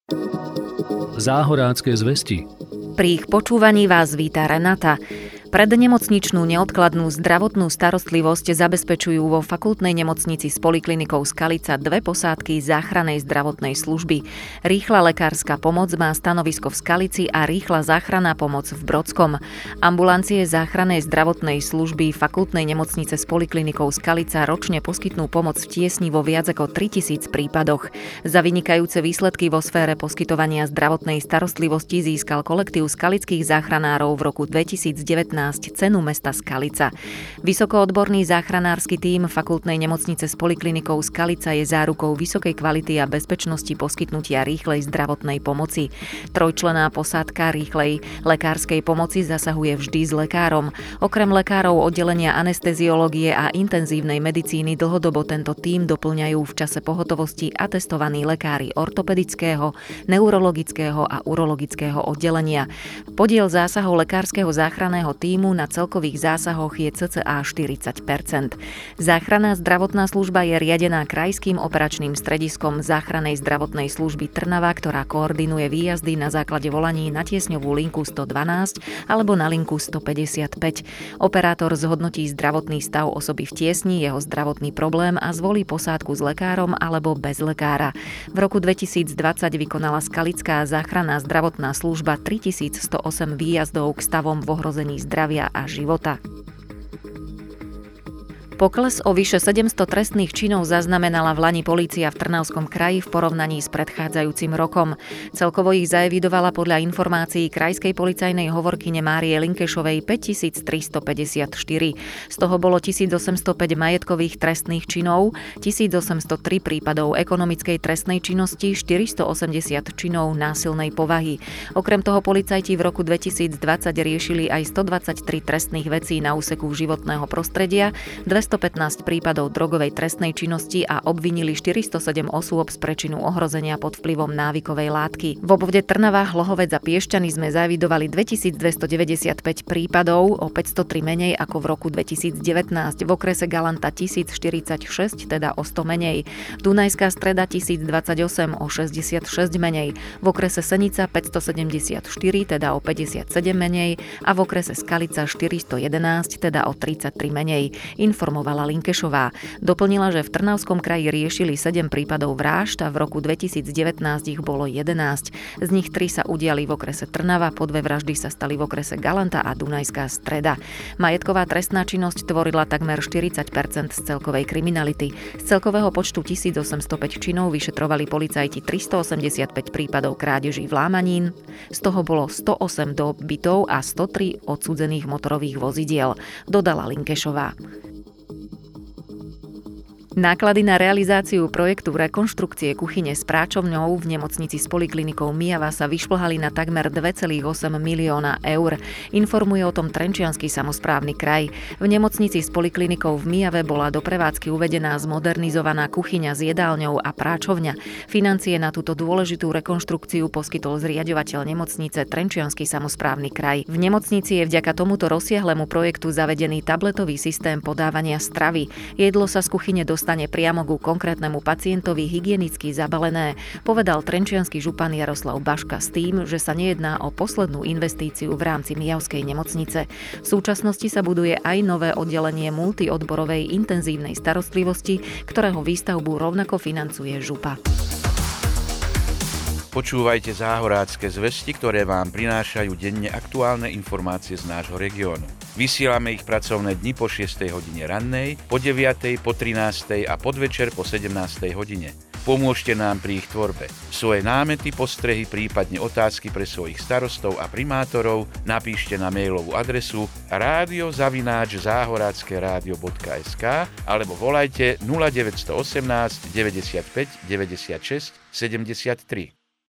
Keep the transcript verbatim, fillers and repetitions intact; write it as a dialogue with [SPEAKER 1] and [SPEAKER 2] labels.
[SPEAKER 1] Záhorácké zvesti.
[SPEAKER 2] Pri ich počúvaní vás víta Renata. Prednemocničnú neodkladnú zdravotnú starostlivosť zabezpečujú vo fakultnej nemocnici s poliklinikou Skalica dve posádky záchrannej zdravotnej služby. Rýchla lekárska pomoc má stanovisko v Skalici a rýchla záchranná pomoc v Brodskom. Ambulancie záchrannej zdravotnej služby fakultnej nemocnice s poliklinikou Skalica ročne poskytnú pomoc v tiesni vo viac ako tritisíc prípadoch. Za vynikajúce výsledky vo sfére poskytovania zdravotnej starostlivosti získal kolektív skalických záchranárov v roku dvetisícdevätnásť cenu mesta Skalica. Vysokoodborný záchranársky tím fakultnej nemocnice s poliklinikou Skalica je zárukou vysokej kvality a bezpečnosti poskytnutia rýchlej zdravotnej pomoci. Trojčlenná posádka rýchlej lekárskej pomoci zasahuje vždy s lekárom. Okrem lekárov oddelenia anesteziológie a intenzívnej medicíny dlhodobo tento tím doplňajú v čase pohotovosti atestovaní lekári ortopedického, neurologického a urologického oddelenia. Podiel zásahov lekárskeho záchranného tímu na celkových zásahoch je cca štyridsať percent. Záchranná zdravotná služba je riadená krajským operačným strediskom záchrannej zdravotnej služby Trnava, ktorá koordinuje výjazdy na základe volaní na tiesňovú linku sto dvanásť alebo na linku sto päťdesiatpäť. Operátor zhodnotí zdravotný stav osoby v tiesni, jeho zdravotný problém a zvolí posádku s lekárom alebo bez lekára. V roku dvetisícdvadsať vykonala skalická záchranná zdravotná služba tritisícstoosemdesiat výjazdov k stavom v ohrození zdravia a života. Pokles o vyše sedemsto trestných činov zaznamenala vlani polícia v Trnavskom kraji v porovnaní s predchádzajúcim rokom. Celkovo ich zaevidovala podľa informácií krajskej policajnej hovorkyne Márie Linkešovej päťtisíctristopäťdesiatštyri. Z toho bolo tisícosemstopäť majetkových trestných činov, tisícosemstotri prípadov ekonomickej trestnej činnosti, štyristoosemdesiat činov násilnej povahy. Okrem toho policajti v roku dvetisícdvadsať riešili aj stodvadsaťtri trestných vecí na úseku životného prostredia, dvestopätnásť prípadov drogovej trestnej činnosti a obvinili štyristosedem osôb z prečinu ohrozenia pod vplyvom návykovej látky. V obvode Trnava, Hlohovec a Piešťany sme zaevidovali dvetisícdvestodeväťdesiatpäť prípadov, o päťstotri menej ako v roku dvetisícdevätnásť. V okrese Galanta tisícštyridsaťšesť, teda o sto menej. Dunajská Streda tisícdvadsaťosem, o šesťdesiatšesť menej. V okrese Senica päťstosedemdesiatštyri, teda o päťdesiatsedem menej. A v okrese Skalica štyristojedenásť, teda o tridsaťtri menej. Informovala Linkešová. Doplnila, že v Trnavskom kraji riešili sedem prípadov vrážd a v roku dvetisícdevätnásť ich bolo jedenásť. Z nich tri sa udiali v okrese Trnava, po dve vraždy sa stali v okrese Galanta a Dunajská Streda. Majetková trestná činnosť tvorila takmer štyridsať percent z celkovej kriminality. Z celkového počtu tisícosemstopäť činov vyšetrovali policajti tristoosemdesiatpäť prípadov krádeží vlámanín, z toho bolo stoosem do bytov a stotri odsúdených motorových vozidiel, dodala Linkešová. Náklady na realizáciu projektu rekonštrukcie kuchyne s práčovňou v nemocnici s poliklinikou Myjava sa vyšplhali na takmer dva celé osem milióna eur. Informuje o tom Trenčiansky samosprávny kraj. V nemocnici s poliklinikou v Myjave bola do prevádzky uvedená zmodernizovaná kuchyňa s jedálňou a práčovňa. Financie na túto dôležitú rekonštrukciu poskytol zriaďovateľ nemocnice Trenčiansky samosprávny kraj. V nemocnici je vďaka tomuto rozsiahlemu projektu zavedený tabletový systém podávania stravy. Jedlo sa z kuchyne dostane stane priamo ku konkrétnemu pacientovi hygienicky zabalené, povedal trenčiansky župan Jaroslav Baška s tým, že sa nejedná o poslednú investíciu v rámci Myjavskej nemocnice. V súčasnosti sa buduje aj nové oddelenie multiodborovej intenzívnej starostlivosti, ktorého výstavbu rovnako financuje župa.
[SPEAKER 3] Počúvajte Záhorácké zvesti, ktoré vám prinášajú denne aktuálne informácie z nášho regiónu. Vysielame ich pracovné dni po šiestej hodine rannej, po deviatej, po trinástej a podvečer po sedemnástej hodine. Pomôžte nám pri ich tvorbe. Svoje námety, postrehy, prípadne otázky pre svojich starostov a primátorov napíšte na mailovú adresu rádio zavináč záhorackeradio bodka es ká alebo volajte nula deväť jedna osem deväťdesiatpäť deväťdesiatšesť sedemdesiattri.